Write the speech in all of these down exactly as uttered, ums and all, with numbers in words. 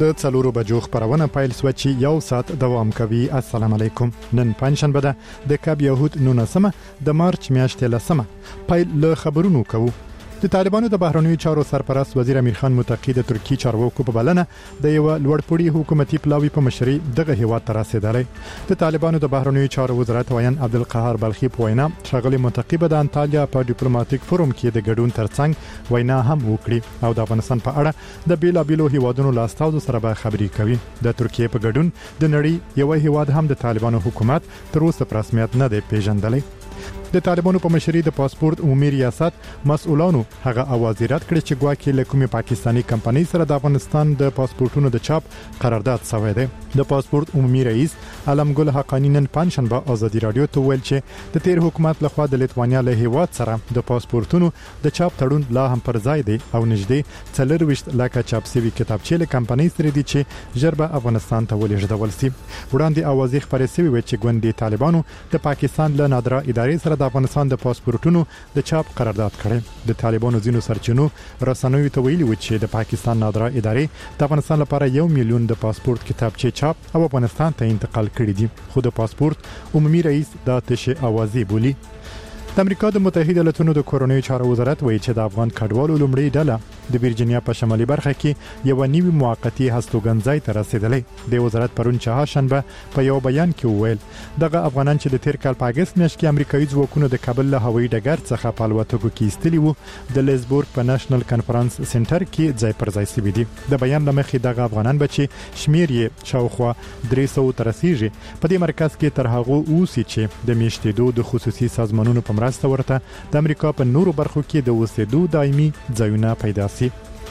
د څلورو بجو خبرونه پیل سو چې یو ساعت دوام کوي. السلام علیکم. نن پنځشنبه ده د کاب یهود نونسمه د مارچ میاشتې لسمه. پیل له خبرونو کوو. د طالبانو د بهرنیو چارو سرپرست وزیر امیر خان متقی د ترکی چارواکو په بلنه د یو لوړپوړي حکومتي پلاوی په مشرۍ دغه هیواد ته رسیدلی. د طالبانو د بهرنیو چارو وزارت ویان عبدالقهار بلخی په وینا شغله متقی به د انټالیا په ډیپلوماټیک فورم کې د ګډون ترڅنګ وینا هم وکړي او د افغانستان په اړه د بیلابیلو هیوادونو لاستاوزو سره به خبرې کوي. د ترکیه په ګډون د نړۍ یو هیواد هم د طالبانو حکومت تر اوسه په رسمیت نه دی پیژندلی. د طالبانو په مشرۍ د پاسپورت عمومي ریاست مسؤلانو هغه اواز رد کړ چې ګواکې له کومې پاکستانی کمپنۍ سره د افغانستان د پاسپورتونو د چاپ قرارداد شوی دی. د پاسپورت عمومي رئیس علمګل حقانی نن پنځشنبه ازادي رادیو ته ویل چې د تیر حکومت لخوا د لیتوانیا له هیواد سره د پاسپورتونو د چاپ تړون لا هم پر ځای دی او نږدې څلور ویشت لکه چاپ شوی کتابچې له کمپنۍ سره دي چې ژر به افغانستان ته ولېږدول شي. وړاندې اوازې خبرې شوې و چې ګوندي طالبانو د پاکستان له نادره ادارې سره د افغانستان د پاسپورتونو د چاپ قرارداد کړي. د طالبانو ځینو سرچینو رسنوي ته ویلي و چې د پاکستان نادره ادارې د افغانستان لپاره یو میلیون د پاسپورت کتابچې چاپ او افغانستان ته انتقال کړي دي. خو د پاسپورت عمومي رئیس دا تشه اوازې بولی. د امریکا د متحده ایالاتونو د کورونی چارو وزارت وایي چې د افغان کډوالو لومړی ډله د ورجینیا په شمالي برخه کې یو نوی موقتی هستوګنځای ته رسیدلې. د وزارت پرون چهارشنبه په یو بیان کې وویل دغه افغانان چې د تیر کال په اگست میاشت کې امریکایي ځواکونو د کابل له هوایي ډګر څخه په الوتکو کې ایستلي وو د لیزبورګ په نېشنل کانفرنس سنټر کې ځای پر ځای شوي دي. د بیان لمخې دغه افغانان بچي شمیر یې شاوخوا درې سوه تر رسیږي. په دې مرکز کې تر هغه اوسي چې د میشتېدو د خصوصي سازمانونو په مرسته ورته د امریکا په نورو برخو کې د اوسېدو دایمي ځایونه پیدا شي.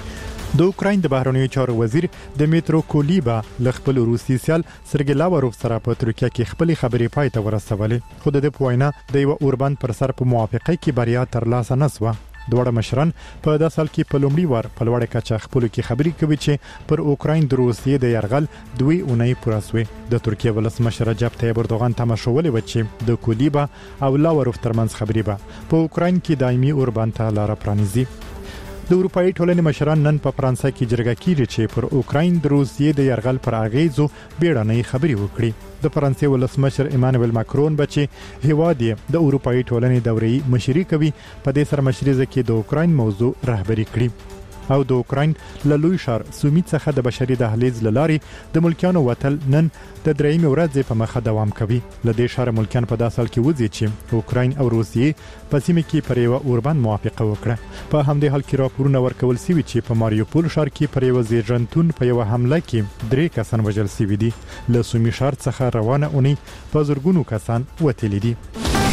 د اوکراین د بهرنیو چارو وزیر دمیترو کولیبا له خپل روسي سیال سرګی لاوروف سره په ترکیه کې خپل خبرې پای ته ورسولې. خو د پوینا د یو اوربند پر سر په موافقه کې بریا ترلاسه نسوه. دوړه مشران په داسې حال کې په لومړي وار په لوړه کچه خپل کې خبرې کوي چې پر اوکراین د روسیې د يرغل دوی اونۍ پراسوي. د ترکیه ولسمشر رجب طیب اردوغان تماشولې و چې د کولیبا او لاوروف ترمنځ خبرې به په اوکراین کې دایمي اوربند ته لار پرانیزي. د اروپאי ټولنې مشران نن په فرانسه کې جرګه کیږي چې پر اوکراین د روسیې د يرغل پر اغیزو بیړنۍ خبرې وکړي. د فرانسې ولسمشر ایمانوئل ماکرون بچي هیواد د اروپאי ټولنې دورې مشري کوي. په دې سره مشري کې د اوکراین موضوع رهبري کړي او د اوکراین له لوی ښار سومي څخه د بشري دهلیز لاري د ملکیانو وتل نن د درېیمې ورځې په مخه دوام کوي. له دې ښار ملکیان په داسې حال کې وځي چې اوکراین او روسیې په سیمه کې پر یو اوربند موافقه وکړه. په همدې حال کې راپورونه ورکول شوي چې په ماریوپول ښار کې پر یو زیږنتون په یو حمله کې درې کسان وژل شوي دي. له سومي ښار څخه روانه اونۍ په زرګونو کسان وتلي دي.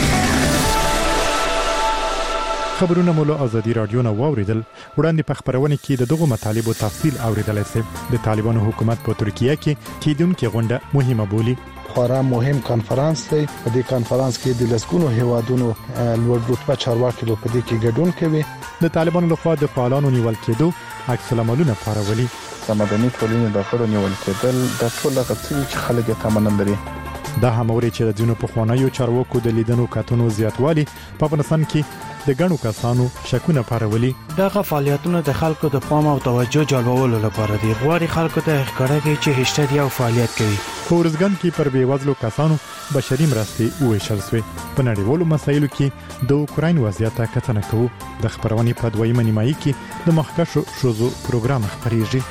خبرونه مولو ازادي رادیو نو اوریدل. وړاندې په خبرونه کې د دغه مطالبو تفصیل اوریدل شي. د طالبانو حکومت په ترکیه کې کیدونکې غونډه مهمه بولی. خورا مهم کانفرنس دی. په دې کانفرنس کې د لسګونو هیوادونو لوړ رتبه چارواکي په دې کې ګډون کوي. د طالبانو لخوا د فعالانو نیول کېدو عکس العملونه پارولي. د مدني ټولنې د غړو نیول کېدل د ټول غوښتنې چې خلک یې تمنل لري. دا هم اوري چې د ځینو پخوانیو چارواکو د لیدنو کتنو زیاتوالی په افغانستان کې د ګڼو کسانو شکونه پارولي. دغه فعالیتونه د خلکو د پام او توجه جلبولو لپاره دي. غواړي خلکو ته ښکاره کړي چې هشته دی او فعالیت کوي. په ورځګن کې پر بیوزلو کسانو بشري مرستې وویشل شوې. په نړیوالو مسایلو کې د اوکراین وضعیت کتنه کوو. د خبرونې په دویمه نیمایي کې د مخکښو ښځو پروګرام خبريږي.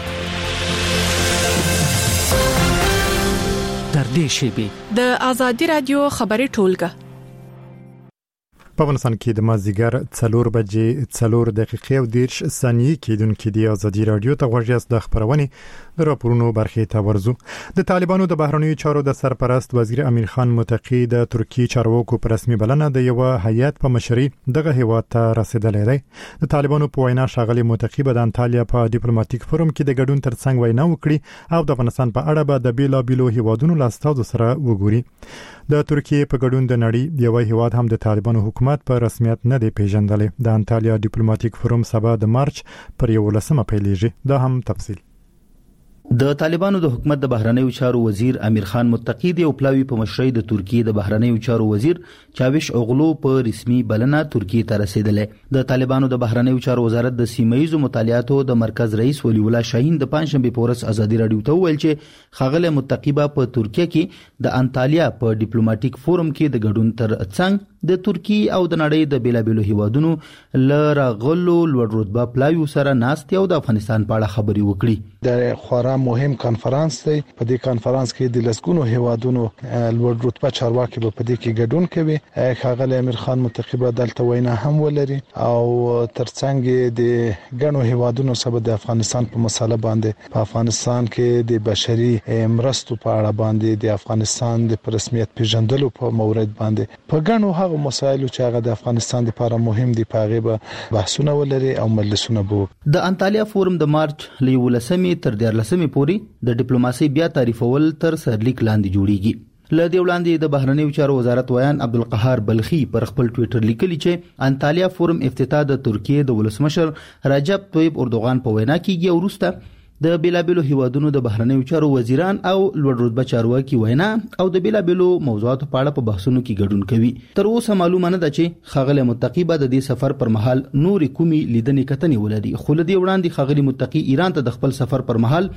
تر دې شی د ازادي رادیو خبري ټولګه په افغانستان کې د مازیګر څلور بجې څلور دقیقې او دیرش ثانیې کېدونکې د ازادي رادیو ته غوږ د خبرونه د راپورونو برخې ته ورزو. د طالبانو د بهرنیو چارو د سرپرست وزیر امیر خان متقی د ترکی چارواکو پر رسمي بلنه د یو هیئت په مشرۍ دغه هیواد ته رسیدلی دی. د طالبانو په وینا ښاغلي متقی به د انټالیا په ډیپلوماټیک فورم کې د ګډون ترڅنګ وینا وکړي او د افغانستان په اړه به د بیلابیلو هیوادونو لاستاوزو سره وګوري. د ترکیه په ګډون د نړۍ یو هیواد هم د طالبانو حکومت په رسمیت نه دی پیژندلی. د انټالیا ډیپلوماټیک فورم سبا د مارچ پر یولسمه پیلېږي. دا هم تفصیل. د طالبانو د حکومت د بهرنیو چارو وزیر امیر خان متقی دی او پلاوی په مشرۍ د ترکیه د بهرنیو چارو وزیر چاوش اوغلو په رسمي بلنه ترکیه ته رسیدلې. د طالبانو د بهرنیو چارو وزارت د سیمایي مطالعاتو د مرکز رئیس ولی الله شاهین د پنځشنبه په ورځ ازادي رادیو ته ویل چې خغله متقیبه په ترکیه کې د انطالیا په ډیپلوماټیک فورم کې د ګډون تر څنګ د ترکیه او د نړۍ د بیلابېلو هیوادونو لره غلو لوړ رتبه پلاوی سره ناست او د افغانستان په اړه خبري وکړي. د خورا مهم کانفرنس دی. په دې کانفرنس کې د لسګونو هیوادونو لوړ رتبه چارواکي په دې کې ګډون کوي. ښاغلی امیر خان متقی به دلته وینا هم ولري او ترڅنګ د غنو هیوادونو سره د افغانستان په مسله باندې په افغانستان کې د بشري مرستو په اړه باندې د افغانستان د رسمیت پیژندلو په مورد باندې په غنو هغه مسایلو چې هغه د افغانستان لپاره مهم دي په هغه به بحثونه ولري او مجلسونه به. د انطالیا فورم د مارچ لیولسمې تر دیارلسمې پورې د ډیپلوماسي بیا تعریفول تر سرلیک لاندې جوړیږي. ل دې وړاندې د بهرنیو چارو وزارت ویان عبدالقهار بلخي پر خپل ټوئیټر لیکلی چې انطالیا فورم افتتاح د ترکیه د ولسمشر رجب طیب اردوغان په وینا کېږي او وروسته د بیلابېلو هیوادونو د بهرنیو چارو وزیران او لوړ رتبه چارواکي وینا او د بیلابېلو موضوعاتو په اړه په بحثونو کې ګډون کوي. تر اوسه معلومه نه ده چې خغله متقی به د دې سفر پر مهال نورې کومي لیدنې کتنې ولري. خو له دې وړاندې خغلی متقی ایران ته د خپل سفر پر مهال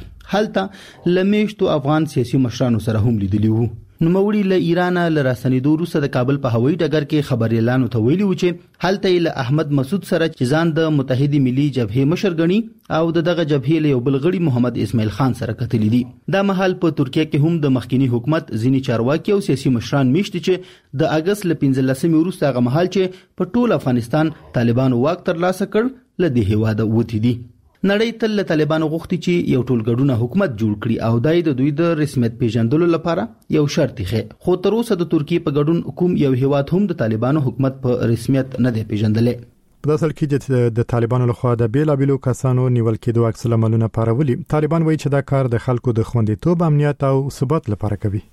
هلته لمیشتو افغان سیاسي مشرانو سره هم لیدلی وو. نوموړي له ایران له راسنیدو وروسته د کابل په هوایي ډګر کې خبري اعلان وتویلی و چې هلته له احمد مسعود سره چې ځان د متحده ملي جبهه مشر غني او دغه جبهه له یو بل غړي محمد اسماعیل خان سره کتلی دي. دا مهال په ترکیه کې هم د مخکینی حکومت ځینی چارواکي او سیاسي مشران میشته چې د اگست ل پنځلسمې وروسته هغه مهال چې په ټول افغانستان طالبانو واک ترلاسه کړ لدې هیواده وتی دي. نړۍ تل له طالبانو غوښتي چې یو ټولګډونه حکومت جوړ کړي او دای د دوی د رسمیت پیژندلو لپاره یو شرط یې خو تر اوسه د ترکیه په ګډون کوم یو هیواد هم د طالبانو حکومت په رسمیت نه دی پیژندلې. په اصل کې چې د طالبانو لخوا د بیلابېلو کسانو نیول کېدو عکس العملونه پارولي، طالبان وایي چې دا کار د خلکو د خوندیتوب، امنیت او ثبات لپاره کوي.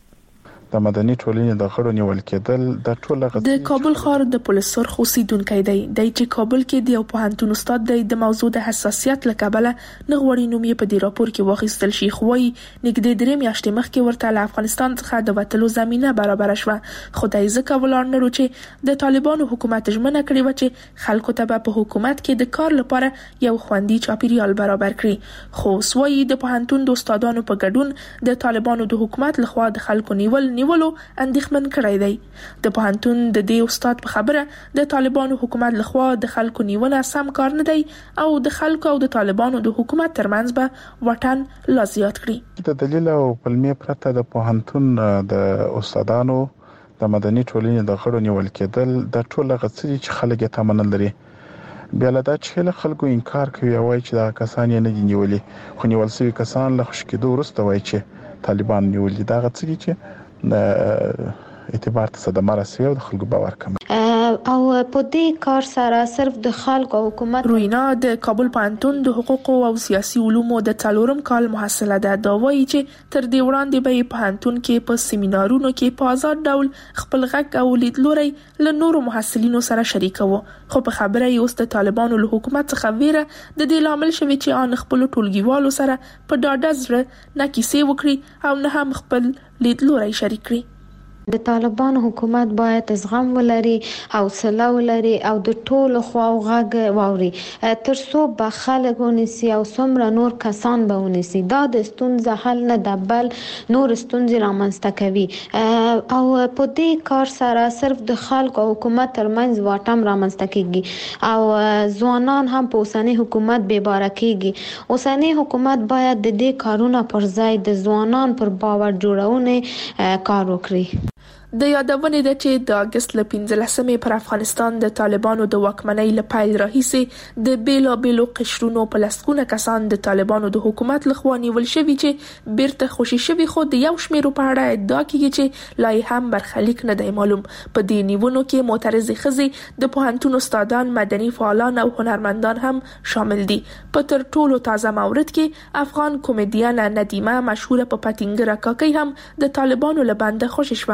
د مدني ټولنې د غړو نیول کېدل د ټول غږ د کابل ښار د پولیس سرخ اوسیدونکو دی د چې کابل کې د یو پوهنتون استاد دی د موضوع د حساسیت لکبله نه غوړي نوم یې په دې راپور کې واخیستل شي. خو یې نګدې درې میاشتې مخکې ورته له افغانستان څخه د وټلو زمينه برابر شوه. خدای ځکه ولر نه چې د طالبانو حکومت ژمنه کړې و چې خلکو ته په حکومت کې د کار لپاره یو خوندي چاپیریال برابر کړي. خو سوی د پوهنتون د استادانو په ګډون د طالبانو د حکومت لخوا د خلکو نیول نیولو اندېښمن کړی دی. د پوهنتون د دې استاد په خبره د طالبانو حکومت لخوا د خلکو نیونه سم کار نه دی او د خلکو او د طالبانو د حکومت ترمنځ به وطن لا زیات کړي. د دلیل او پلمې پرته د پوهنتون د استادانو د مدني ټولنې د غړو نیول کېدل د ټول غڅري چې خلک یې تمنل لري. بیا له دا چې خلکو انکار کوي او وايي چې دا کسان یې نه دي نیولي، خو نیول شوي کسان له خوش کېدو وروسته وايي چې طالبان نیولي. دا غڅري چې اعتبار ته صدمه رسوي او د خلکو باور کموي. او په دې کار سره صرف د خلکو او حکومت روینا د کابل پوهنتون د حقوق او سیاسي علومو د څلورم کال محصله ده. دا وایي چې تر دې وړاندې به پوهنتون کې په سیمینارونو کې په آزاد ډول خپل غږ او لیدلوري له نورو محصلینو سره شریکوي. خو په خبره یې اوس د طالبانو له حکومت څخه ویره د دې لامل شوی چې ان خپل ټولګیوالو سره په ډاډه زړه نه کیسې وکړي او نه هم خپل لیدلوري شریک کړي. د طالبانو حکومت باید زغم ولري او حوصله ولري او د ټولو خواو غږ واوري تر څو به خلک ونیسي او څومره نور کسان به ونیسي. دا د ستونزې حل نه ده بل نور ستونزې رامنځته کوي او په دې کار سره صرف د خلکو او حکومت ترمنځ واټن رامنځته کیږي او ځوانان هم په اوسنی حکومت بې باره کیږي. اوسنی حکومت باید د دې کارونه پر ځای د ځوانان پر باور جوړونه کار وکړي. د یادونې ده چې د اگست ل پنځلسمې پر افغانستان د طالبانو د واکمنۍ له پیل راهیسې د بیلو بیلو قشرونو په لسګونه کسان د طالبانو د حکومت لخوا نیول شوي چې بیرته خوشي شوي، خو د یو شمیرو په اړه ادعا کیږي چې لا هم برخلیک نه دی معلوم. په دې نیونو کې معترضې ښځې، د پوهنتون استادان، مدني فعالان او هنرمندان هم شامل دي. په تر ټولو تازه مورد کې افغان کمیډین ندیمه مشهوره په پټینګره کاکۍ هم د طالبانو له بنده خوشي شوه.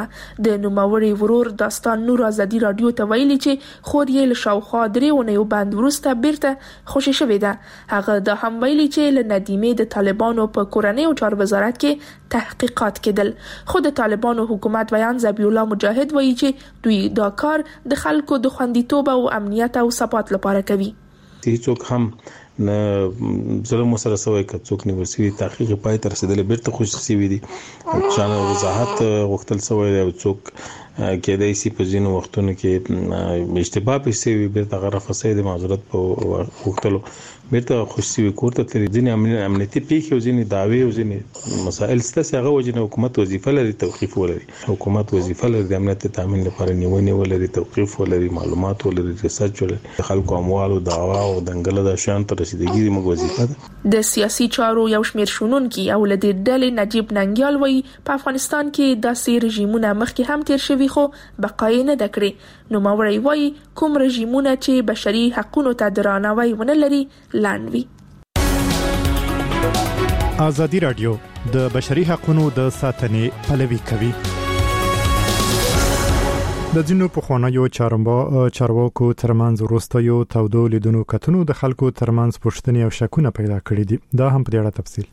د نوموړي ورور داستان نور ازادي رادیو ته ویلي چې خور یې له شاوخوا درې اونیو باندې وروسته بیرته خوشي شوې ده. هغه دا هم ویلي چې له ندیمې د طالبانو په کورنۍ او چارو وزارت کې تحقیقات کېدل، خو د طالبانو حکومت بیان ذبیح الله مجاهد وایي چې دوی دا کار د خلکو د خوندیتوب او امنیت او ثبات لپاره کوي. هیڅوک هم نه ظلم سره سوی کڅوک نیول شوی تحقیق پای تر رسیدلې بیرته خوشي شوی دي چې وضاحت غوښتل شوی او څوک کېدای شي په ځینو وختونو کې اشتباه پیښوي بیرته غره فساد معذرت په وختلو بیرته خوشي کوړه تر ځینې امنیتي پیښې او ځینې دعوی او ځینې مسائل ستاسو هغه وجنه حکومت وظیفه لري توقيف ولري. حکومت وظیفه لري د امنیت تامین لپاره نیونه ولري توقيف ولري معلومات ولري ریسرچ ولري خلکو اموال او دعوا او دنګل د شان تر رسیدګي موږ وظیفه ده. د سیاسي چارو یو شمېر شنونکي او له دې ډلې نجیب ننګیال وایي په افغانستان کې داسې رژیمونه مخکې هم تیر شوي خو بقای نه ده کړې. نوموړی وایي کوم رژیمونه چې بشري حقونو ته درناوی ونه لري لاندې وي. ازادي رادیو د بشري حقونو د ساتنې پلوي کوي. د ځینو پخوانیو چارواکو ترمنځ وروستیو تودو لیدونو کتنو د خلکو ترمنځ پوښتنې او شکونه پیدا کړې دي. دا هم په اړه تفصیل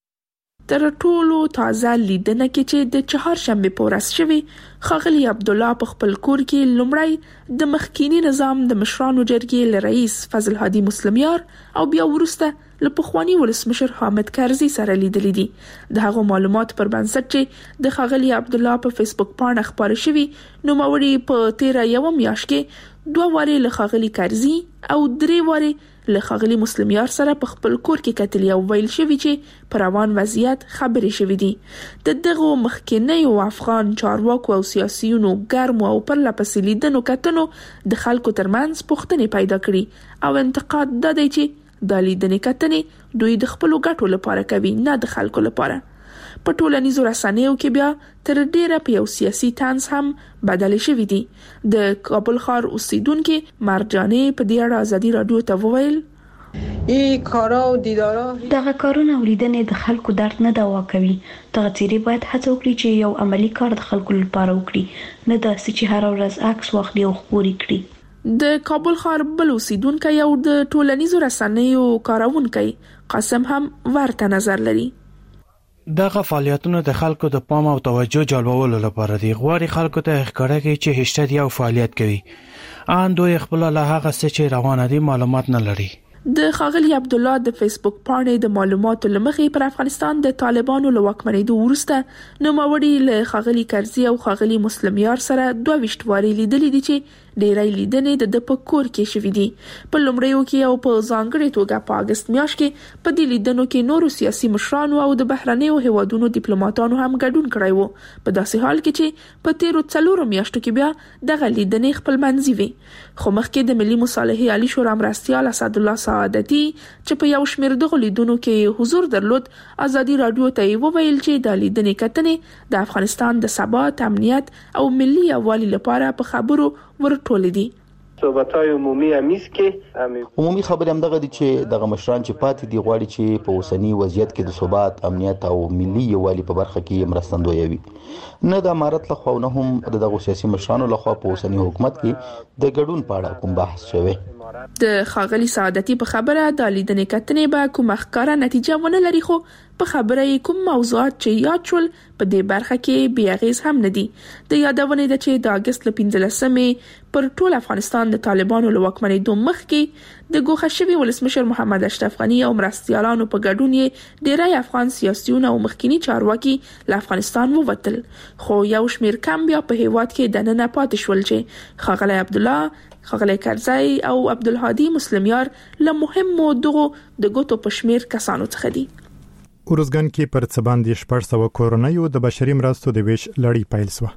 تر ټولو تازه لیدنه کې چې د چهارشنبه په ورځ شوی ښاغلي عبد الله په خپل کور کې لومړی د مخکینی نظام د مشرانو جرګې له رئیس فضل هادي مسلمیار او بیا ورسته له پخوانی ولسمشر حامد کرزي سره لیدلې دي. د هغو معلومات پر بنسټ چې د ښاغلي عبد الله په فیسبوک باندې خبرې شوي نوموړي په تیره یو میاشت کې دوه واره له ښاغلي کرزي او درې واره له ښاغلي مسلمیار سره په خپل کور کې کتلي او ویل شوی چې پر روان وضعیت خبرې شوې دي. د دغه مخکینیو افغان چارواکو او سیاسيونو ګرمو او پر لپسې لیدنو کتنو د خلکو ترمنځ پوښتنې پیدا کړي او انتقاد د دی چې د لیدنې کتنې دوی د خپل ګټو لپاره کوي نه د خلکو لپاره. په ټولنیزو رسنیو کې بیا تر ډیره په یو سیاسي طنز هم بدل شوی دی. د کابل ښار اوسیدونکو مرجانې په دې اړه ازادي رادیو ته وویل ای کارا او دیدارا دغه کارونه ولیدنې د خلکو درد نه دوا کوي. دغه چیرې باید هڅه وکړي چې یو عملی کار د خلکو لپاره وکړي نه دا چې هر ورځ عکس واخلي او خبري کړي. د کابل ښار بل اوسیدونکو یو د ټولنیزو رسنیو کارونکو قاسم هم ورته نظر لري. دغه فعالیتونه د خلکو د پام او توجه جلبولو لپاره دي. غواړي خلکو ته ښکاره کړي چې هشته یو فعالیت کوي. ان دوی خپل له هغه څه چې روانه دي معلومات نه لري. د ښاغلي عبد الله د فیسبوک پاڼې د معلوماتو لمخې پر افغانستان د طالبانو له واکمنېدو وروسته نوموړي له ښاغلي کرزي او ښاغلي مسلمیار سره دوه ویشت واري لیدلې دي چې ډېرای لیدنې د د پکور کې شوې دي. په لومړیو کې او په ځانګړي توګه په اگست میاشت کې په دې لیدنو کې نورو سیاسي مشرانو او د بهرنیو هیوادونو ډیپلوماټانو هم ګډون کړی وو. په داسې حال کې چې په تیرو څلورو میاشتو کې بیا دغه لیدنې خپلمنځي وي. خو مخکې د ملي مصالحې عالی شورا مرستیال اسد الله سعادتي چې په یو شمېر دغه لیدونو کې حضور درلود ازادي رادیو ته وویل چې د لیدنې کتنې د افغانستان د ثبات، امنیت او ملي یووالي لپاره په خبرو ورټول دي. صحبت‌های عمومی امیز کې عمومي خبرې هم دغه دي چې دغه مشران چې پاتې دي غواړي چې په اوسنی وضعیت کې د ثبات، امنیت او ملي یووالي په برخه کې مرستندوی وي. نه د امارت له خوا نه هم دغه سیاسي مشرانو له خوا په اوسنی حکومت کې د ګډون په اړه کوم بحث شوی. د ښاغلي سعادتي په خبره د لیدنې کتنې به کومه ښکاره نتیجه ونه لري خو په خبره یې کوم موضوعات چې یاد شول په دې برخه کې بې اغیز هم نه دي. د یادونې ده چې د اگست له پنځلسمې پر ټول افغانستان د طالبانو له واکمنېدو مخکې د ګوښه شوي ولسمشر محمد اشرف غني او مرستیالانو په ګډون یې ډېری افغان سیاسيون او مخکینی چارواکي له افغانستان ووتل. خو یو شمېر کم بیا په هیواد کې دننه پاتې شول چې ښاغلی عبد الله، ښاغلی کرزي او عبدالهادي مسلمیار له مهمو دغو د ګوتو په شمېر کسانو څخه دي. اورزګان کې پر څه باندې شپږ سوه کورنیو د بشري مرستو د ویش لړۍ پیل شوه.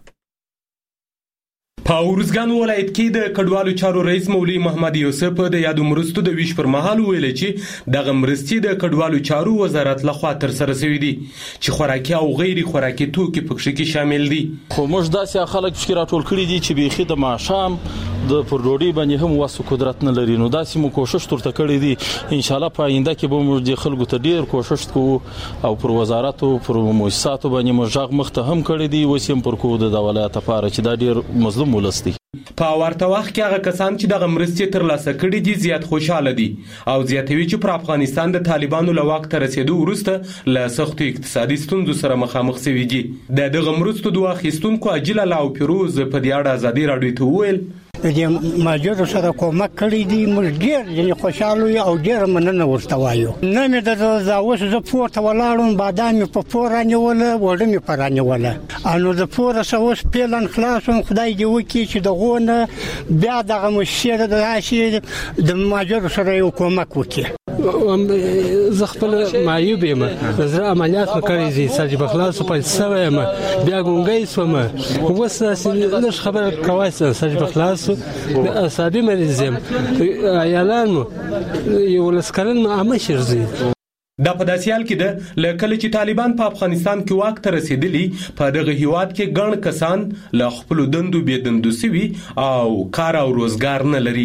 په اورزګان ولایت کې د کډوالو چارو رئیس مولوي محمد یوسف د یادو مرستو د ویش پر مهال ویل چې دغه مرستې د کډوالو چارو وزارت لخوا تر سره شوې دي چې خوراکي او غیر خوراکي توکي پکې کې شامل دي. خو موږ داسې خلک فکر راټول کړی دي چې بيخي د ماشام د پروډي باندې هم واسو قدرت نه لري. نو دا سیمو کوشش ترته کړی دي ان شاء الله په آینده کې به موږ د خلکو ته ډیر کوشش کوو او پر وزارت او پر مؤسساتو باندې موږ مخته هم کړی دي وسیم پر کو د ولایت لپاره چې دا ډیر مظلوم ولستي. په ورته وخت کې هغه کسان چې د مرستې تر لاسه کړي دي زیات خوشاله دي او زیاتوي چې پر افغانستان د طالبانو له واک ته رسیدو وروسته له سختو اقتصادي ستونزو سره مخامخ شوي دي. د دغه مرستو دوه اخیستونکو اجل الله او پیروز په دې اړه ازادي راډیو ته وویل د ماجر سره کومک کړی دی موږ ډیر یعنی خوشاله یو او ډیر مننه ورته وایو. نه مې د زاوس ز پورته ولاړم بادام په پورانه ولا وړم پرانه ولا انو د پور سوس پلان خلاصون خدای دې وکي چې دغه بیا دغه مشره د راشي د ماجر سره یو کومک وکي. زه خپل معیوب یم زه عملیات وکړې دي ساجي بخلاص په سوي یم بیا ګونګې سوم وسه نش خبر کواسه ساجي بخلاص د اعصابي مریض یم عیالان یو لسکرن عامه شرزي. دا په داسې حال کې ده لکه چې طالبان په افغانستان کې واک ته رسیدلی په دغه هیواد کې ګڼ کسان له خپل دندو بې دندو سوي او کار او روزګار نه لري.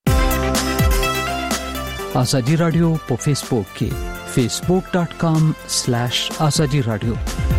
ازادي رادیو په فیسبوک کې فیسبوک ډاٹ کام سلیش ازادي رادیو.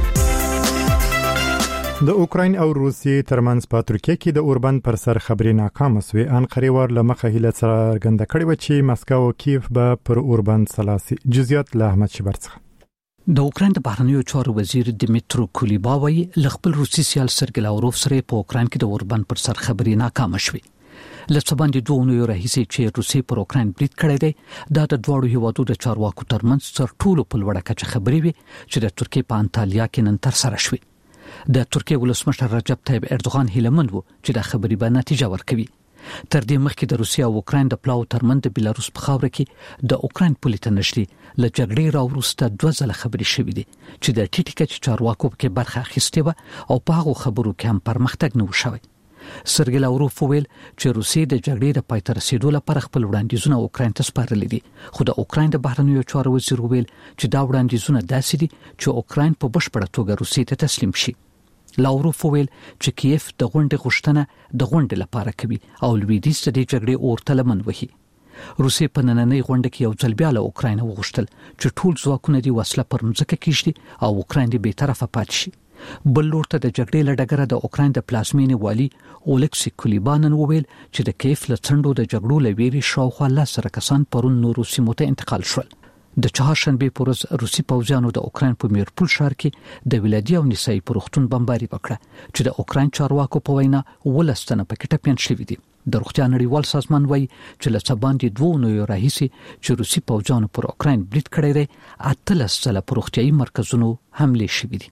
د اوکراین او روسیې ترمنځ په ترکیه کې د اوربند پر سر خبري ناکام شوې. انقره ور لمخه هله څرګنده کړې و چې مسکو او کیف به پر اوربند سلاسي. جزئیات له احمد شبر څخه. د اوکراین د بهرنیو چارو وزیر دیمیترو کولیبا وایي ل خپل روسي سیال سرګي لاوروف سره په اوکراین کې د اوربند پر سر خبري ناکام شوې. لڅ باندې دوه نو راهیسي چې روسي پر اوکراین برید کړی دی دا د دوړو هیوادو د چارواکو ترمنځ تر ټولو په لوړه کچه خبري وي چې د ترکیه په انټالیا کې نن تر سره شوې. د ترکیه ولسمشر رجب طيب اردوغان هیلمند وو چې د خبري به نتیجه ورکوي. تر دې مخکې د روسیا او اوکراین د پلاو ترمنځ د بیلاروس په خاور کې د اوکراین پولیټ نشري ل جګړې راوروسته دوه ځله خبري شوې دي چې د ټیټی کچ چارواکو کې برخه اخیستې و او په هغه خبرو کې هم پرمختګ نه وشوي. سرګي لاوروف ویل چې روسیې د جګړې د پای ته رسیدو لپاره خپل وړاندیزونه اوکراین ته سپارلي دي خو د اوکراین د بهرنیو چارو وزیر ویل چې دا وړاندیزونه داسې دي چې اوکراین په بشپړه توګه روسیې ته تسلیم شي. لاوروف ویل چې کیف د غونډې غوښتنه د غونډې لپاره کوي او لویدیځ د جګړې اورته لمن وهي. روسیې په نننۍ غونډه کې یو ځل بیا له اوکراین وغوښتل چې ټول ځواکونه دي وسله پر مځکه کېږدي او اوکراین دې به طرفه پاتې شي. بل لور ته د جګړې لډګره د اوکراین د پلازمینې والی اولکسی کولیبانن وویل چې د کیف له څنډو د جګړو لویري شاوخوا لسره کسان پرون نورو سیمو ته انتقال شول. د چهارشنبه پر ورځ روسي پوځیانو د اوکراین په میرپول ښار کې د ولادي او نسایي پروختون بمباري وکړه چې د اوکراین چارواکو په وینا ولستنه پکې ټپيان شوي دي. د روغتیا نړیوال سازمان وایي چې له څباندې دوه نوو راهیسي چې روسي پوځیانو پر اوکراین برید کړی دی اتلس ځله پر روغتيایي مرکزونو حمله شوې دي.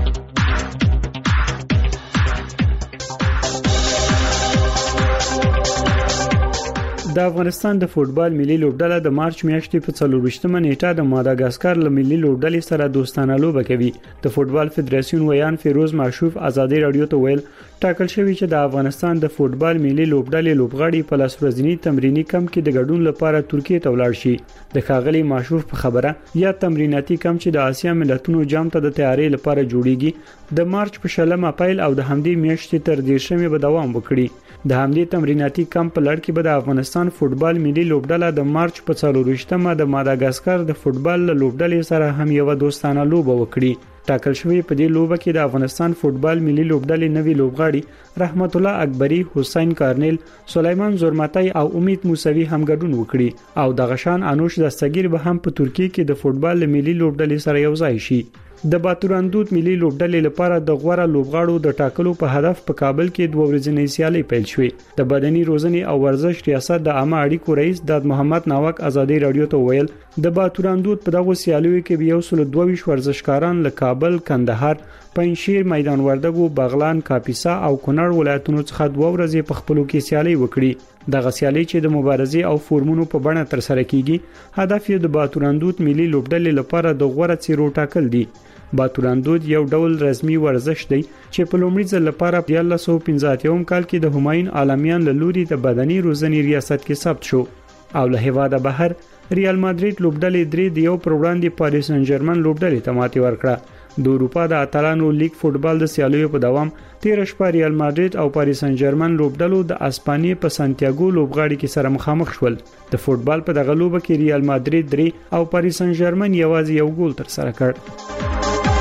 د افغانستان د فوتبال ملي لوبډله د مارچ میاشتې په څلورویشتمه نیټه د ماداګاسکار له ملي لوبډلې سره دوستانه لوبه کوي. د فوتبال فدراسیون ویان فیروز معشوف ازادي رادیو ته ویل ټاکل شوی چې د افغانستان د فوتبال ملي لوبډلې لوبغاړي په لاس ورځنی تمرینی کم کې د ګډون لپاره ترکیه ته ولاړ شي. د ښاغلي معشوف په خبره یا تمریناتي کم چې د آسیا ملتونو جام ته د تیاری لپاره جوړیږي د مارچ په شلم اپریل او د همدې میاشتې تر دیرشمې به دوام وکړي. د همدې تمریناتي کمپ په لړ کې به د افغانستان فوتبال ملي لوبډله د مارچ په څلورویشتمه د ماداګاسکار د فوتبال لوبډلې سره هم یو دوستانه لوبه وکړي. ټاکل شوی په دې لوبه کې د افغانستان فوتبال ملي لوبډلې نوی لوبغاړي رحمت الله اکبری، حسین کارنیل، سلیمان زورمتای او امید موسوی هم ګډون وکړي او د غشان انوش دستگیر به هم په ترکیه کې د فوتبال ملي لوبډلې سره یو ځای شي. د باتوراندود ملي لوبډلې لپاره د غوړه لوبغاړو د ټاکلو په هدف په کابل کې دوه ورځې سیالي پیل شوې. د بدني روزنې او ورزش ریاست د عامه اړیکو رئیس د محمد ناوک ازادي رادیو ته ویل د باتوراندود په دغه سیالیو کې یو سل دوه ویشت ورزشکاران له کابل، کندهار، پنځشیر، میدان وردګو، بغلان، کاپیسا او کونړ ولایتونو څخه دوه ورځې په خپلو کې سیالي وکړي. دغه سیالي چې د مبارزې او فورمونو په بڼه تر سره کیږي هدف یې د باتوراندود ملي لوبډلې لپاره د غوړه څیرو ټاکل دي. باتوراندود یو ډول رسمي ورزش دی چې په لومړي ځل لپاره په یو سل پنځه اتیا کال کې د همایون عالمیان له لوري د بدني روزنې ریاست کې ثبت شو او له هیواده بهر ریال مادرید لوبډلې درې د یو پر وړاندې پاریس سن ژرمن لوبډلې ته ماتې ورکړه د اروپا د اتلانو لیگ فوتبال د سیالیو په دوام تیر شپه ریال مادرید او پاریس سن ژرمن لوبډلو د اسپانیې په سانتیاګو لوبغاړي کې سره مخامخ شول. د فوتبال په دغه لوبه کې ریال مادرید درې او پاریس سن ژرمن یوازې یو ګول تر سره کړ.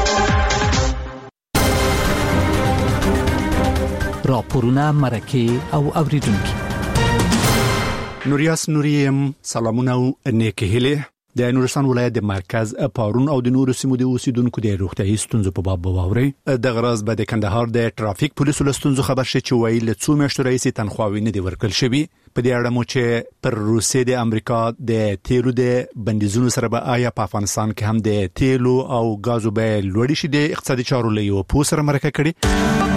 راپورونه مرکه او اوریدونکو نوریاس نوریم سلامونه او نیک هیله. د نورستان ولایت د مرکز پارون او د نورو سیمو د اوسیدونکو د روغتیايي ستونزو په باب بواوري. د غراز به د کندهار د ټرافیک پولیسو له ستونزو خبر شې چې وایي له څو میاشتو راهیسې تنخواوي نه دی ورکړل شوی. په دې اړه مو چې پر روسیې د امریکا د تیلو د بندیزونو سره به آیا په افغانستان کې هم د تیلو او غازو به لوړ شي د اقتصادي چارو له یو پوه سره مرکه کړي.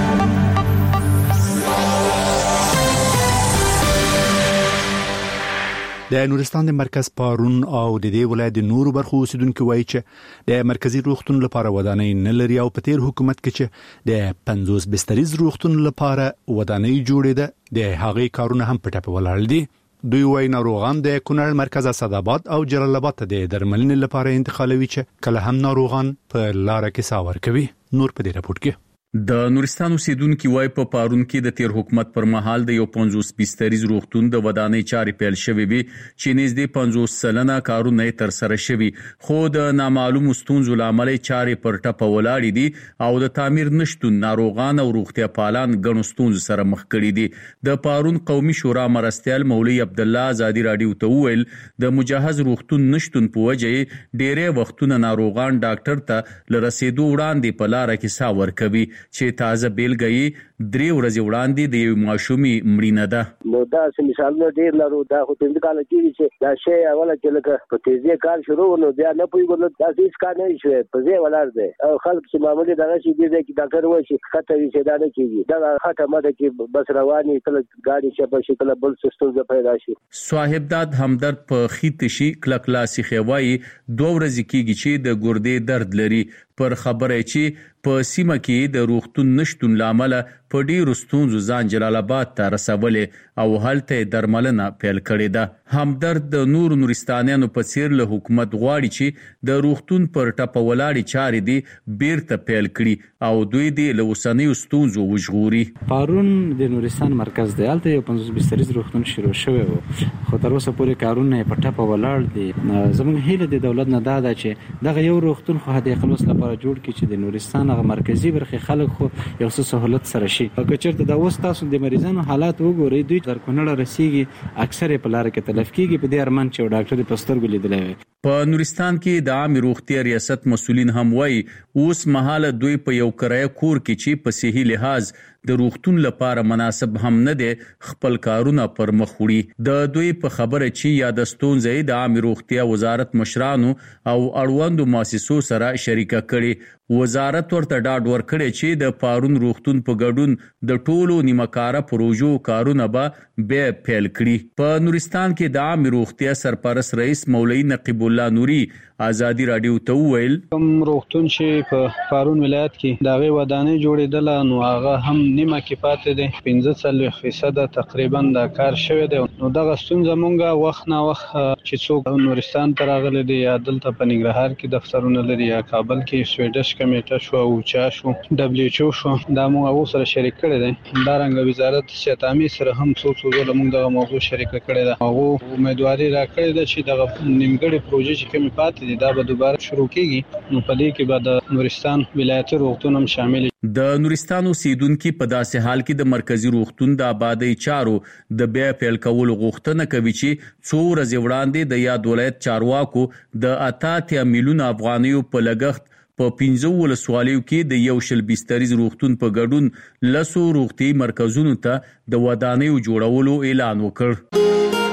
د نورستان د مرکز پارون او د دې ولایت د نورو برخو اوسیدونکو وایي چې د مرکزی روغتون لپاره ودانۍ نه لري او په تیر حکومت کې چې د پنځوس بستریز روغتون لپاره ودانۍ جوړېده د هغې کارونه هم په ټپه ولاړ دي. دوی وایي ناروغان د کونړ مرکز اسداباد او جلال آباد ته د درملنې لپاره انتقالوي چې کله هم ناروغان په لار کې ساور کوي. نور په دې راپور کې د نورستان اوسیدونکو وای په پارون کې د تیر حکومت پر مهال د یو پنځوس بستریز روغتون د ودانۍ چارې پیل شوې وي چې نږدې پنځوس سلنه کارونه تر سره شوي خو د نامعلوم ستونزو لامل چارې پر ټپه ولاړې دي او د تعمیر نشټون ناروغان او روغتیا پالان ګڼو ستونزو سره مخ کړي دي. د پارون قومي شورا مرستيال مولوی عبد الله آزادی رادیو ته ویل د مجهز روغتون نشټون په وجه ډېرې وختونه ناروغان ډاکټر ته لرسېدو وړاندې په لار کې ساور کوي چې تازه بیلګي درې ورځې وړاندې د یو ماشومي مړینه ده. نو دا چې مثالونه ډېر لرو دا خو څنګه کال کې چې دا شی اوله چې لکه په تیزی کار شروع نو بیا نه پوهیږو دا هیڅ کار نه شي په ځای ولر دی او خلک چې معمولی دغه شي دي چې ډاکټر وایي چې خطر یې څه نه کیږي دا خطر مده کې بس رواني کله ګاډي چې په شکل بل سیستم ز پیدا شي. صاحب داد همدرد په خیتشي کلکلاسي خوای دوه ورځې کېږي چې د ګردې درد لري پر خبره چې په سیمه کې د روغتون نشټون لامل په ډیرو ستونزو ځان جلال آباد ته رسولې او هلته درملنه پیل کړې ده. همدرد د نور نورستانیانو په څیر له حکومت غواړي چې د روغتون پر ټپه ولاړې چارې دي بیرته پیل کړي او دوی دې له اوسنیو ستونزو وژغوري. پارون د نورستان مرکز دی هلته یو پنځوس بستریز روغتون شروع شوی و خو تر اوسه پورې کارونه په ټپه ولاړ دي. زموږ هیله د دولت نه دا ده چې دغه یو روغتون خو هدي خلاص لپاره جوړ کړي چې د نورستان هغه مرکزی برخه خلک خو یو څه سہولت سره شي. که چېرته د اوس تاسو د مریضانو حالات وګورئ دوی تر کونړ رسیږي اکثر په لار کې تلف کیږي په دې ارمان چې ډاکټر په سترګو لیدلی وي. په نورستان کې د عام روغتیا ریاست مسولین هم وایي اوس مهاله دوی په یو کرایه کور کې چې په صحي لحاظ د روغتون لپاره مناسب هم نه دي خپل کارونه پر مخ وړي. د دوی په خبره چې یا د ستونزې د عام روغتیا وزارت مشرانو او اړوندو مؤسسو سره شریکه کړي. وزارت ورته ډاډ ورکړي چې د پارون روغتون په ګډون د ټولو نیمکاره پروژو کارونه به به پیل کړي. په نورستان کې د عام روغتیا سرپرست رئیس مولوی نقیب الله نوري آزادی رادیو ته ویل کوم روغتون چې په پارون ولایت کې دغه ودانۍ جوړېدل نو هغه هم نیمه کې پاتې دي پنځه څلوېښت فیصد تقریبا دا کار شوی دی. نو دغه ستونزه مونږه وخت نه وخت چې څوک نورستان ته راغلي دي یا دلته په ننګرهار کې دفترونه لري یا کابل کې سویډش کمیټه شو او چا شو دبليو ایچ او شو دا موږ سره شریک کړی دی. دا رنګ وزارت صحت عامه سره هم څو څو ځله موږ دغه موضوع شریک کړی دی. هغه امیدواري راکړې ده چې دغه نیمګړې پروژې چې کومې پاتې دي دا به دوباره شروع کیږي. نو په دې کې به د نورستان ولایتي روغتون هم شامل. د نورستان اوسیدونکو په داسې حال کې د مرکزی روغتون د آبادی چارو د بیا پیل کولو غوښتنه کوي چې څو ورځې وړاندې د یاد ولایت چارواکو د اتیا میلیون افغانیو په لګښت په پنځه ولسوالیو کې د یو شل بستریز روغتون په ګډون لسو روغتي مرکزونو ته د ودانیو جوړولو اعلان وکړ.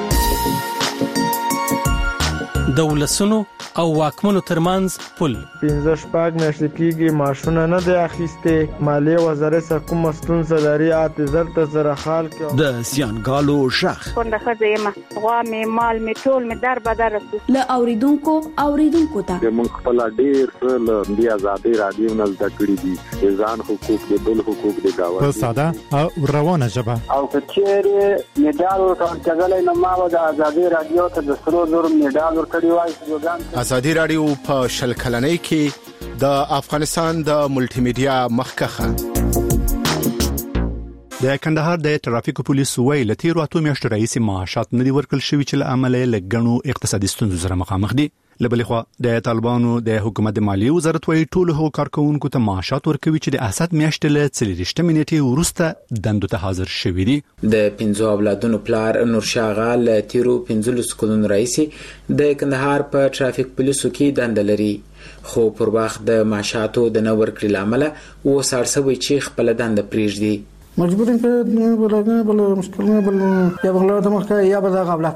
د ولسونو او واکمنو ترمنځ پل پنځه شپږ میاشتې کېږي معاشونه نه دی اخیستې. مالیې وزارت څخه کومه ستونزه لري اته زر ته زره خال کې د زیانګالو شخ کونډه ښځه یم غوا مې مال مې ټول مې در بدر رسو له اوریدونکو اوریدونکو ته موږ خپل ډیر څه له دې آزادۍ رادیو نه زده کړي دي د ځان حقوق د بل حقوق د گاوند په ساده او روانه ژبه او کچېره میډال ورکړل کېدل نو ما د آزادۍ رادیو ته د سرو زر میډال ورکړ نړیوال پروګرام. ازادي رادیو په شل کلنۍ کې د افغانستان د ملټي میډیا مخکخه. د کندهار د ترافیکو پولیسو ویل تیرو اتو میاشتو رئیس معاشات نه دی ورکړل شوی چې له عمله لګڼو اقتصادي ستونزو سره مخامخ دي. لبلخوا د طالبانو د حکومت د مالیې وزارت وایي ټول هغو کارکونکو ته معاشات ورکوي چې د اسد میاشتې له څلورشتمې نیټې وروسته دندو ته حاضر شوي دي. د پنځو اولادونو پلار نورشاه غا له تیرو پنځلس کلونو رئیس د کندهار په ترافیک پولیسو کې دنده لري، خو پر وخت د معاشاتو د نه ورکړې لامل و سارسوي چې خپل دنده پریږدي. مجبورین په بلګنه بل مشکلونه بل یا بغلا د مخه یا به دا قبل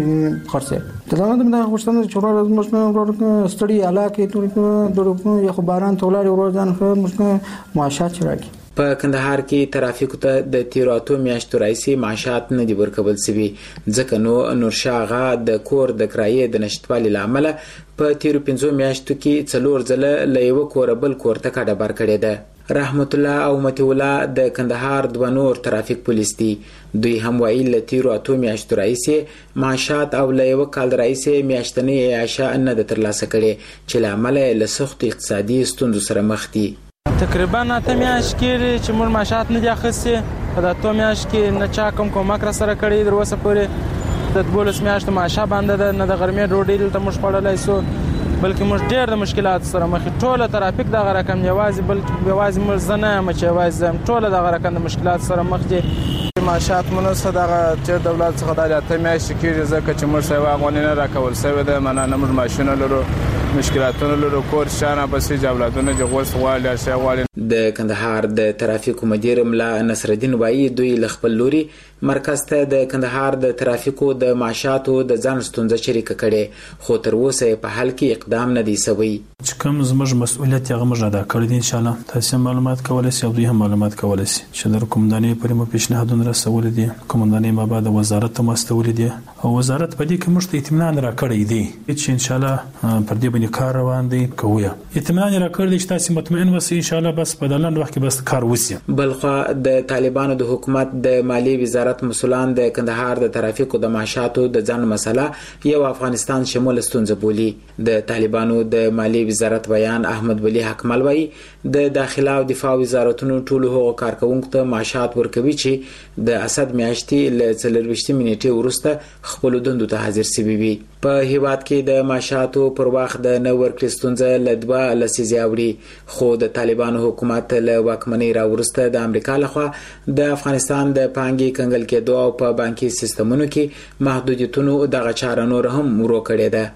په خرڅه تلانه د مخه وشتنه چورا از مشنه ورکه ستړي علاقه ټول درو یا خبران تولاري ورځان خو مشنه معاشات راکې. په کندهار کې ترافیکو ته د تیراتو میاشتو رئیس معاشات نه دی ورکول سوي، ځکه نو نورشاه غا د کور د کرایې د نشټوالي لامل په تیرو پنځو میاشتو کې څلور ځله له یو کور بل کور ته کډه بار کړی ده. رحمت الله او متي الله د کندهار د نور ترافیک پولیس دي، دوی هم وایي له تیرو اتو میاشتو رئیس معاشات او له یو کال رئیس میاشتنې عاشه نه د ترلاسه کړي چې له عمله له سخت اقتصادي ستونزو سره مخ دي. تقریبا اته میاشت کې چې موږ معاشات نه دي اخیستي، په داتو میاشت کې نه چا کوم کومک را سره کړی، در اوسه پورې د دولس میاشتو معاشه باندې ده، نه د غرمې ډوډۍ دلته موږ خوړلی سو، بلکې موږ ډېر د مشکلات سره مخ یو. ټوله ترافیک دغه رقم یوازې بلکې یوازې موږ زه نه یم چې یوازې یم، ټوله دغه رقم د مشکلات سره مخ دي. معاشات مونږ څخه دغه چې دولت څخه د اته میاشتې کېږي، ځکه چې موږ سیوا افغانۍ نه راکول سوې ده، منه نه موږ ماشینونه لرو، مشکلاتونه لرو، کور شانه بسې جولادونه چې غوښ غواړي ارشا غواړي. د کندهار د ترافیکو مدیر ملا نصرالدین وایي دوی له خپل لوري مرکز ته د کندهار د ترافیکو د معاشاتو د ځان ستونزه شریک کړي، خو تر اوسه په حل کې اقدام نه دی سوی. چې کوم زموږ مسؤلیت هغه موږ ادا کړی دي، ان شاء الله تاسو معلومات کولای شئ او دوی هم معلومات کولای شي چې د کومندانې پرې مو پیشنهادونه رسول دي، کومندانې ما بعد وزارت ته مستول دي او وزارت په دې کې موږ ته اطمینان راکړی دی چې ان شاء الله پر دې باندې کار روان دی کوی. اطمینان راکړی چې تاسو مطمئن اوسئ ان شاء الله، بس په دلند وخت کې بس کار وسی. بلخو د طالبانو د حکومت د مالی وزارت مسولان د کندهار د ترافیکو د معاشاتو د ځان مسله یو افغانستان شمول ستونزه بولی. د طالبانو د مالی وزارت بیان احمد ولی حکمل وایي د داخله او دفاع وزارتونو ټول هغو کارکونکو ته معاشات ورکوي چې د اسد میاشتې له څلرويشتمې نیټې وروسته خپل دندو ته حاضر سوي وي. په هیواد کې د معاشاتو پر وخت د نو ورکړې ستونزه له دوه لسیزې اوړي، خو د طالبانو حکومت له واکمنۍ را وروسته د امریکا لخوا د افغانستان د پانګې کنګل کېدو او په بانکي سیستمونو کې محدودیتونو دغه چاره نور هم ورو کړې ده.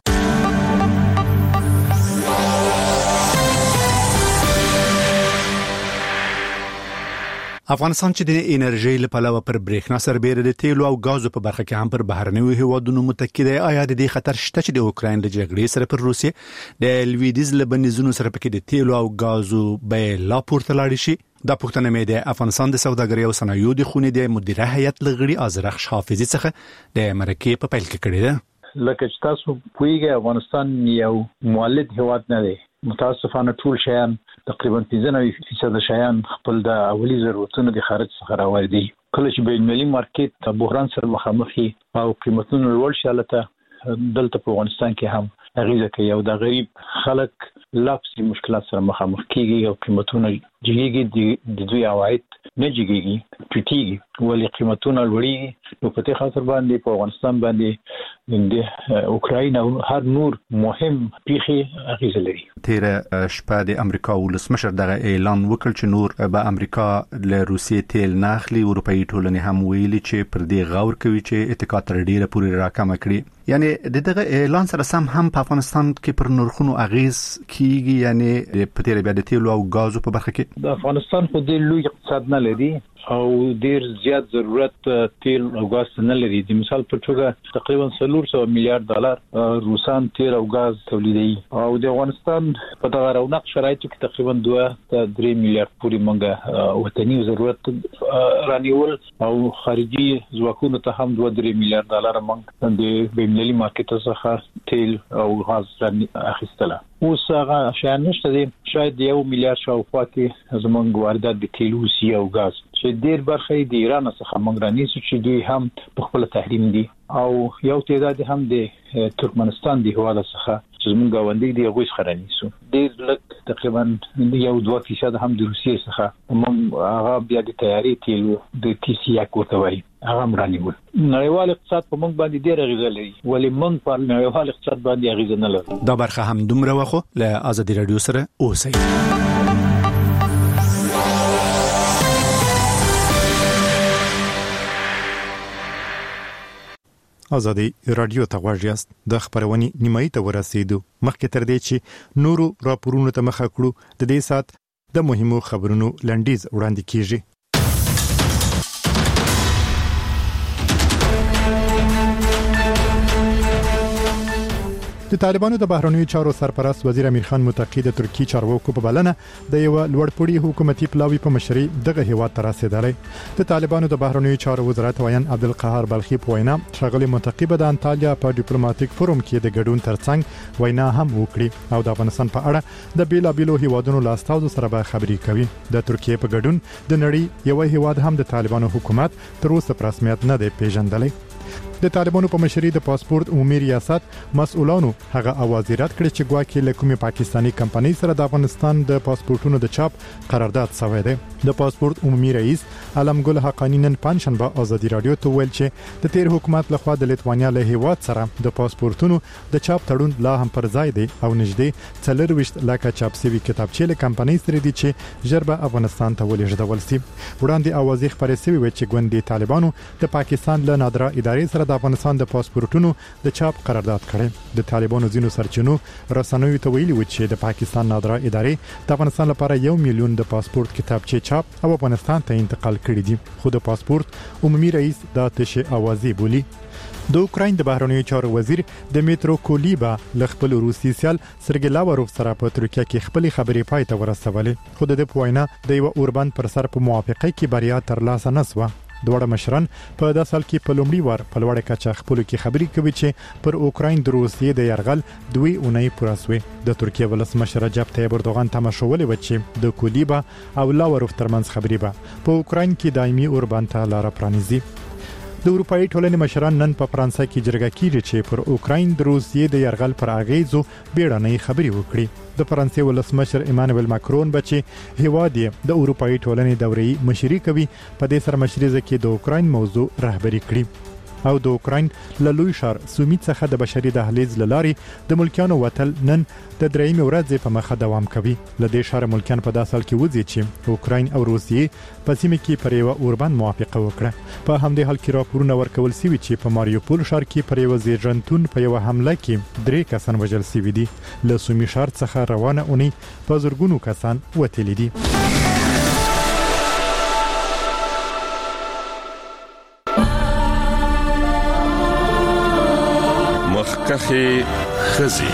افغانستان چې د انرژي لپاره پر برېښنا سربېره د تیلو او غازو په برخه کې هم پر بهرنیو هیوادونو متکی دی. آیا د دې خطر شته چې د اوکراین د جګړې سره پر روسیې د لویدیز لبنیزونو سره پکې د تیلو او غازو به لا پورته لاړ شي؟ دا پوښتنه مې د افغانستان د سوداګرۍ او صنایعو د خونې د مدیره هیئت لغړي ازرخ حافظي څخه د مرکې په پیل کې کړې ده. لکه چې تاسو پوهیږئ افغانستان یو مولد هیواد نه دی، متاسفانه ټول شیان تقریبا پنځه نوي فیصد شیان خپل د اولی ضرورتونو د خارج څخه راوړي دي. کله چې بین المللي مارکیټ د بحران سره مخامخ او قیمتونه لوړ شي، البته دلته په افغانستان کې هم اغیزه کوي او د غریب خلک لافسي مشکلات سره مخامخ کیږي او قیمتونه جګیږي، د دوی عواید نه جګیږي، ټیټیږي، ولې قیمتونه لوړیږي. نو په دې خاطر باندې په افغانستان باندې د اوکراین او هر نور مهم پیښې اغیزه لري. تیر شپه د امریکا ولسمشر دغه اعلان وکړ چې نور به امریکا له روسیې تیل نه اخلي. اروپאי ټولنې هم ویلي چې پر دې غور کوي چې اتکا تر ډیره پورې راکمه کړي. یعنی دغه اعلان سره سم هم په افغانستان کې پر نرخونو اغیز کیږي، یعنی په تیر بیا د تیلو او غازو په برخه کې د افغانستان خو د لوی اقتصاد نه لري او ډیر زیات ضرورت تیل او غاز نه لري. د مثال په توګه تقریبا څلور سوه میلیارډ ډالر روسان تیل او غاز تولیدوي او د افغانستان په دغه رونق شرایطو کې تقریبا دوه تر درې میلیارډ پورې مونږه وطني ضرورت رانیول او خارجي ځواکونو ته هم دوه درې میلیارډ ډالر مونږ د بین‌المللي مارکیټ څخه تیل او غاز اخیستله. اوس هغه شیان نشته دي، شاید یو میلیارډ شاوخوا کې زمونږ واردات د تیل او غاز چې ډیر برخه د ایران څخه موږ رانیسو چې دوی هم په خپل تحریم دي او یو تعداد هم د ترکمنستان د هواد څخه چې موږ غوندي دی غوښ خرانیسو ډیر لږ تقریبا یو دوه فیصد هم د روسیې څخه موږ هغه بیا د تیاری تیلو د تی سی یا کوتوي هغه مرانیول نړیوال اقتصاد په موږ باندې ډیر اغیزه لري ولې موږ په نړیوال اقتصاد باندې اغیزه نه لرو. دا برخه هم دومره وخو له ازادي رادیو سره اوسئ. ازادي رادیو ته غواړئ یاست د خبرونې نیمایي ته ورسېدو مخکې تر دې چې نورو راپورونو ته مخه کړو د دې سات د مهمو خبرونو لنډیز وړاندې کیږي. د طالبانو د بهرنیو چارو سرپرست وزیر امیر خان متقی د ترکی چارواکو په بلنه د یو لوړپوړي حکومتي پلاوی په مشرۍ دغه هیواد ته رسیدلی. د طالبانو د بهرنیو چارو وزارت ویان عبدالقهار بلخی په وینا شغله متقی به د انټالیا په ډیپلوماټیک فورم کې د ګډون ترڅنګ وینا هم وکړي او د افغانستان په اړه د بیلابیلو هیوادونو لاستاوزو سره به خبرې کوي. د ترکیه په ګډون د نړۍ یو هیواد هم د طالبانو حکومت تر اوسه په رسمیت نه دی پیژندلی. د طالبانو په مشرۍ د پاسپورت عمومي ریاست مسؤلانو هغه اواز رد کړ چې ګواکې له کومې پاکستانی کمپنۍ سره د افغانستان د پاسپورتونو د چاپ قرارداد شوی دی. د پاسپورت عمومي رئیس علمګل حقانی نن پنځشنبه ازادي رادیو ته ویل چې د تیر حکومت لخوا د لیتوانیا له هیواد سره د پاسپورتونو د چاپ تړون لا هم پر ځای دی او نږدې څلور وشت لکه چاپ سوي کتابچې له کمپنۍ سره دي چې ژربه افغانستان ته ولېږدول شي. وړاندې اوازې خبرې شوې و چې ګوندي طالبانو د پاکستان له نادره ادارې سره د افغانستان د پاسپورتونو د چاپ قرارداد کړی. د طالبانو ځینو سرچینو رسنیو ته ویلي و چې د پاکستان نادره ادارې د افغانستان لپاره یو میلیون د پاسپورت کتابچې چاپ او افغانستان ته انتقال کړي دي خو د پاسپورت عمومي رئیس دا تشه اوازې بولی. د اوکراین د بهرنیو چارو وزیر دمیترو کولیبا له خپل روسي سیال سرګی لاوروف سره په ترکیه کې خپل خبرې پای ته ورسولې خو د پوینه د یو اوربند پر سر په موافقه کې بریا ترلاسه نسوه. دوړه مشران په داسې حال کې په لومړي وار په لوړه کچه خپل کې خبرې کوي چې پر اوکراین د روسیې د يرغل دوی اونۍ پوره شوې. د ترکیه ولسمشر رجب طیب اردوغان تماشولې و چې د کولیبا او لاوروف ترمنځ خبرې به په اوکراین کې دایمي اوربند ته لار پرانیزي. د اروپאי ټولنې مشران نن په فرانسه کې جرګه کیږي چې پر اوکراین د روسیې د يرغل پر اغیزو بیړنۍ خبرې وکړي. د فرانسې ولسمشر ایمانوئل ماکرون بچي هیواد د اروپאי ټولنې دورې مشري کوي په دې سره مشري ځکه د اوکراین موضوع رهبری کړي او د اوکراین له لوی شهر سومیت څخه د بشري دهلیز لاري د ملکیانو وتل نن د درېمې ورځې په مخه دوام کوي. له دې شهر ملکیان په داسې حال کې وځي چې اوکراین او روسیې په سیمه کې پر یو اوربند موافقه وکړه. په همدې حال کې راپورونه ورکول شوي چې په ماریوپول ښار کې پر یو زیرجنتون په یو حمله کې درې کسان وژل شوي دي. له سومي ښار څخه روانه اونۍ په زرګونو کسان وتلي دي. مخکخي خزي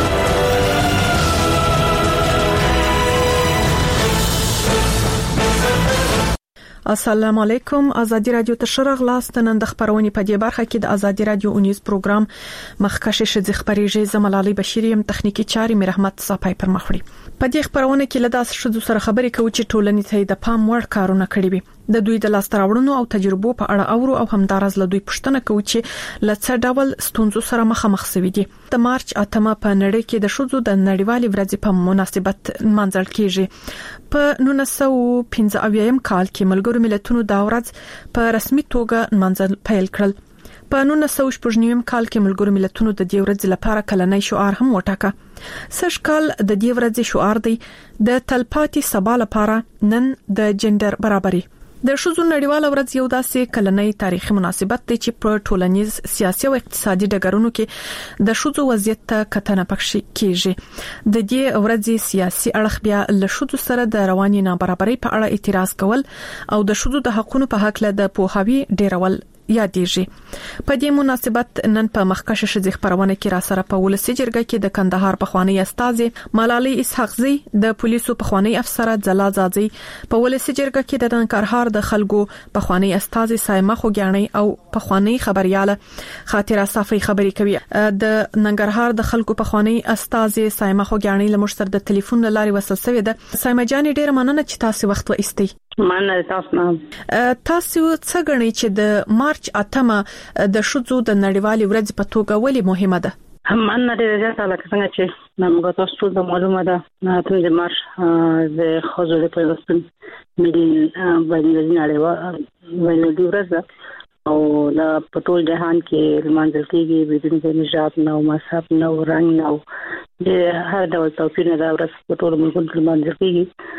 السلام علیکم. ازادي رادیو ته شرغ لاست نن د خبرونې په دې برخه کې د ازادي رادیو اونیز پروګرام مخکشه شذ خبريږي زملالي بشيریم تخنیکی چاري مې رحمت صاحب پر مخړي. په دې خبرونه کې لداس شذ سره خبرې کوي چې ټولنې ته د پام وړ کارونه کړی وي. د دوی د لاستراوړنو او تجربو په اړه اورو او همدارز له دوی پوښتنه کوي چې لڅ ډول ستونزو سره مخامخ شوي دي. د مارچ اتمه په نړۍ کې د شذو د نړیوالې ورځې په مناسبت منځل کیږي. په نولس سوه پنځه اویا کال کې ملګرو ملتونو دا ورځ په رسمي توګه منځل پیل کړل. په نولس سوه شپږ نوي کال کې ملګرو ملتونو د دې ورځې لپاره کلنۍ شعار هم وټاکه. سږ کال د دې ورځې شعار دی د تلپاتې سبا لپاره نن د جندر برابرۍ. د شذو نړیواله ورځ یو داسې کلنۍ تاریخي مناسبت دی چې په ټولنیز سیاسي او اقتصادي ډګرونو کې د شذو وضعیت ته کتنه پکې کیږي. د دې ورځې سیاسي اړخ بیا له شذو سره د رواني نابرابرۍ په اړه اعتراض کول او د شذو د حقوقو په حق له د پوهاوی ډیرول یادېږي. په دې مناسبت نن په مخکشه شذ خبرونه کې را سره په ولسی جرګه کې د کندهار پخوانی استاذ ملالۍ اسحاق زی د پولیسو پخوانی افسر زلا زازي په ولسی جرګه کې د ننګرهار د خلکو پخوانی استاذ سایمه خوګیانی او پخوانی خبرياله خاطره صافي خبري کوي. د ننګرهار د خلکو پخوانی استاذ سایمه خوګیانی له مشتر د ټلیفون لاري وصل شوی ده. سایمه جان ډیر مننه چې تاسو وخت و استي. مننه تاسو نه. تاسو څه غنئ چې د مارچ اتمه د شذو د نړیوالې ورځ په توګه ولې مهمه ده؟ مننه ډیره زیاته لکه څنګه چې موږ تاسو ته معلومه ده چې د مارچ د خزو د پیوستون ملي باندې نړیوال ولې ورځ ده او دا په ټول جهان کې لمانځل کېږي بدون د نژاد نه مذهب نه رنګ نه د هر ډول توپیر نه دا ورځ په ټول ملک کې لمانځل کېږي.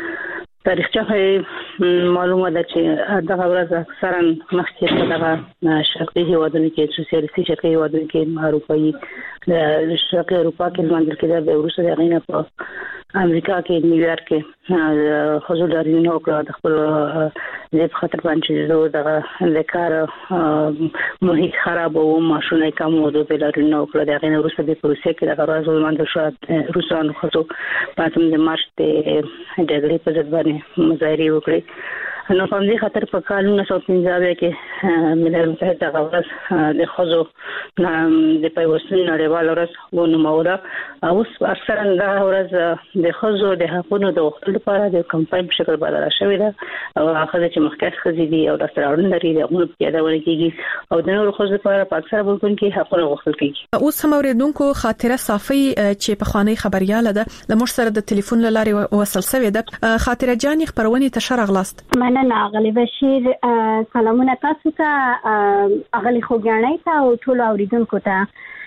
تاریخچه معلومه ده چې دغه ورځ اکثرا مخکې په دغه شرقي هیوادونو کې سوسیالیستي شرقي هیوادونو کې اروپایي د شرقي اروپا کې لمانځل کېده، د وروسته د غینه په امریکا کې نیویارک کې حضور لري او د خپل د خطر باندې دغه د کار محیط خراب او ماشونه کم وو د لري او د غینه وروسته د روسیې کې دغه ورځ لمانځل شو. روسانو خصو په د مارچ د جګړې په ځای مظاهره وکړي. نو په دې خاطر په کال نولس سوه پنځه کې ملل متحد دغه ورځ د خزو د پیوستون نړیوال ورځ ونوموله. اوس اکثرا دغه ورځ د خزو د حقوقو د غوښتلو لپاره د کمپاین په شکل بدله شوې ده او هغه چې مخکښ خزي دي او د سرعون لري د غوښتلو پیاده کېږي او د نور خزو لپاره په اکثره ملکونو کې حقوق غوښتل کېږي. اوس هم اوریدونکو خاطره صافي چې په خواني خبرياله ده لمر سره د ټلیفون لارې وصل شوې ده. خاطره جان خبرونه ته شرغلاست. مننه اغلی بشیر، سلامونه تاسو ته، اغلی خوګیانای ته او ټول اوریدونکو ته.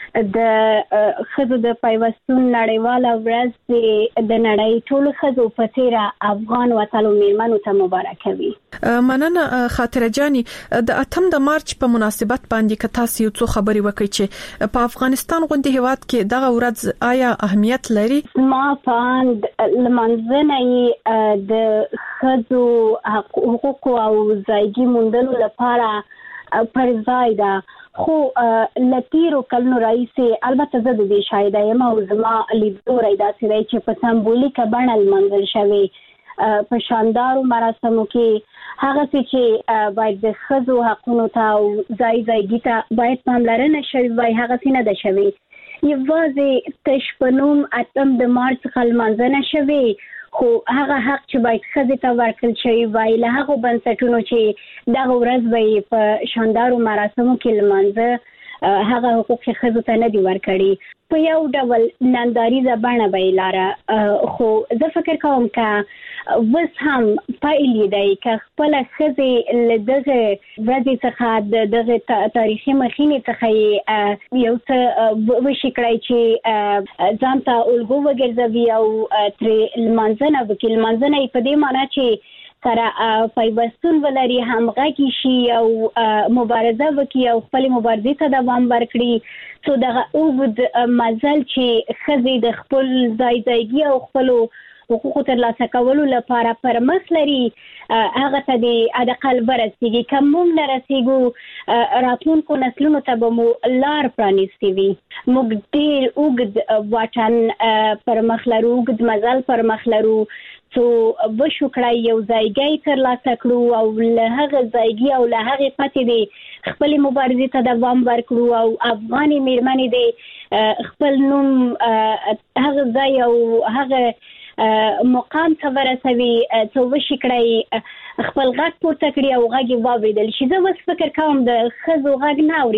د خزو د پیوستون نړیواله ورځ د نړۍ ټول خزو په څیر افغان وطن میرمنو ته مبارک وي. مننه خاطره جانی، د اتم د مارچ په مناسبت باندې که تاسو یو څه خبري وکړئ چې په افغانستان غونډه هیواد کې دغه ورځ آیا اهمیت لري؟ ما پاند لمنځنه د خزو حقوق او ځایګي موندلو لپاره پر ځای ده، خو لتیرو کلونو راځي البته زه د دې شاهد یم او زما لیدلوري داسې دی چې په سمبولیکه بڼه لمانځل شوی په شاندارو مراسمو کې هغه چې باید د ښځو حقونو ته او ځای ځایګي ته باید پاملرنه شوې وای هغه څه نه ده شوې. یوازې تش په نوم اتم د مارچ څخه لمانځنه شوې، خو هغه حق چې باید ښځې ته ورکړل شوی وای له هغو بنسټونو چې دغه ورځ به په شاندارو مراسمو کې لمانځه هغه حقوق ښځو ته نه دي ورکړي. په یو ډول ننداریزه بڼه به یې لاره، خو زه فکر کوم که اوس هم پایل یې دی که خپله ښځې له دغه ورځې څخه د دغه تاریخي مخینې څخه یې یو څه وشي کړی چې ځان ته الګو وګرځوي او ترې لمانځنه وکړي. لمانځنه یې په دې معنی چې سره پیوستون ولري، همغږي شي او مبارزه وکړي او خپل مبارزې ته دوام ورکړي. څو دغه اوږد مزل چې ښځې د خپل ځای ځایګي او خپلو حقوقو ترلاسه کولو لپاره پر مخ لري هغه ته د حداقل ورسیږي. که موږ نه رسیږو راتلونکو نسلونو ته به مو لار پرانیستې وي. موږ ډېر اوږد واټن پر مخ لرو، اوږد مزل پر مخ لرو څو وشو کړای یو ځایګی ترلاسه کړو او له هغه ځایګي او له هغې پاتې دی خپل مبارزې ته دوام ورکړو او افغاني میرمنې دی خپل نوم هغه ځای او هغه مقام ته ورسوي څو وشي کړای خپل غږ پورته کړي او غږ یې واورېدل شي. زه اوس فکر کوم د ښځو غږ نه اوري